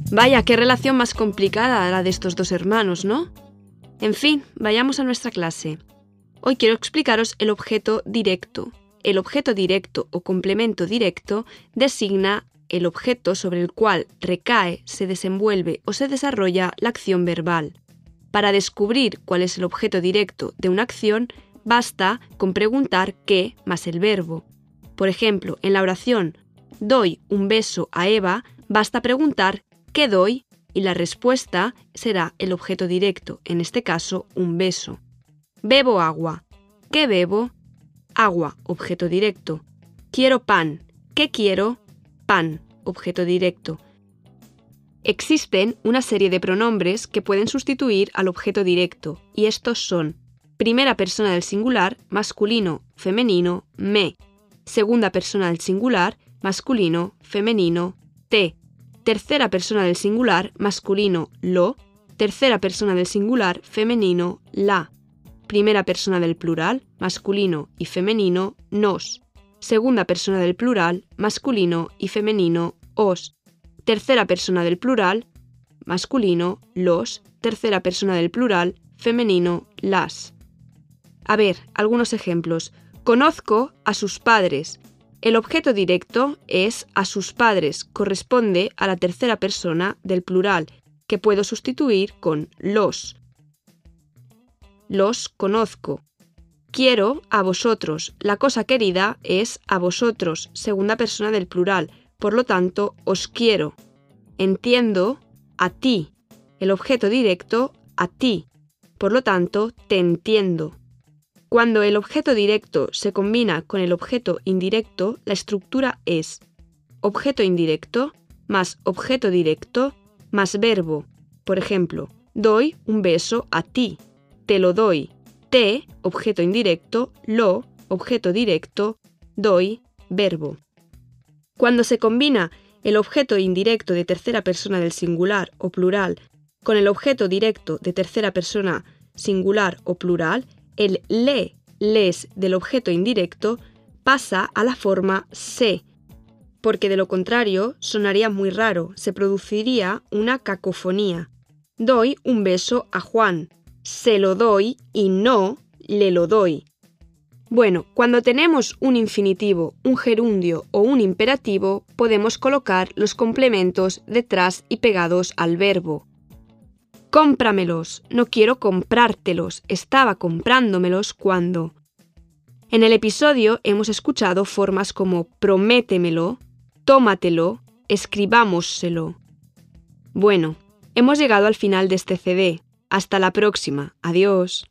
Vaya, qué relación más complicada la de estos dos hermanos, ¿no? En fin, vayamos a nuestra clase. Hoy quiero explicaros el objeto directo. El objeto directo o complemento directo designa el objeto sobre el cual recae, se desenvuelve o se desarrolla la acción verbal. Para descubrir cuál es el objeto directo de una acción, basta con preguntar qué más el verbo. Por ejemplo, en la oración «doy un beso a Eva», basta preguntar «¿qué doy?» y la respuesta será el objeto directo, en este caso, un beso. Bebo agua. ¿Qué bebo? Agua, objeto directo. Quiero pan. ¿Qué quiero? Pan, objeto directo. Existen una serie de pronombres que pueden sustituir al objeto directo, y estos son primera persona del singular, masculino, femenino, me. Segunda persona del singular, masculino, femenino, te. Tercera persona del singular, masculino, lo. Tercera persona del singular, femenino, la. Primera persona del plural, masculino y femenino, nos. Segunda persona del plural, masculino y femenino, os. Tercera persona del plural, masculino, los. Tercera persona del plural, femenino, las. A ver, algunos ejemplos. Conozco a sus padres. El objeto directo es a sus padres, corresponde a la tercera persona del plural, que puedo sustituir con los. Los conozco. Quiero a vosotros. La cosa querida es a vosotros, segunda persona del plural, por lo tanto, os quiero. Entiendo a ti. El objeto directo a ti, por lo tanto, te entiendo. Cuando el objeto directo se combina con el objeto indirecto, la estructura es objeto indirecto más objeto directo más verbo. Por ejemplo, doy un beso a ti. Te lo doy. Te, objeto indirecto, lo, objeto directo, doy, verbo. Cuando se combina el objeto indirecto de tercera persona del singular o plural con el objeto directo de tercera persona singular o plural, el le, les del objeto indirecto pasa a la forma se, porque de lo contrario sonaría muy raro, se produciría una cacofonía. Doy un beso a Juan. Se lo doy y no le lo doy. Bueno, cuando tenemos un infinitivo, un gerundio o un imperativo, podemos colocar los complementos detrás y pegados al verbo. Cómpramelos, no quiero comprártelos, estaba comprándomelos cuando. En el episodio hemos escuchado formas como prométemelo, tómatelo, escribámosselo. Bueno, hemos llegado al final de este CD. Hasta la próxima. Adiós.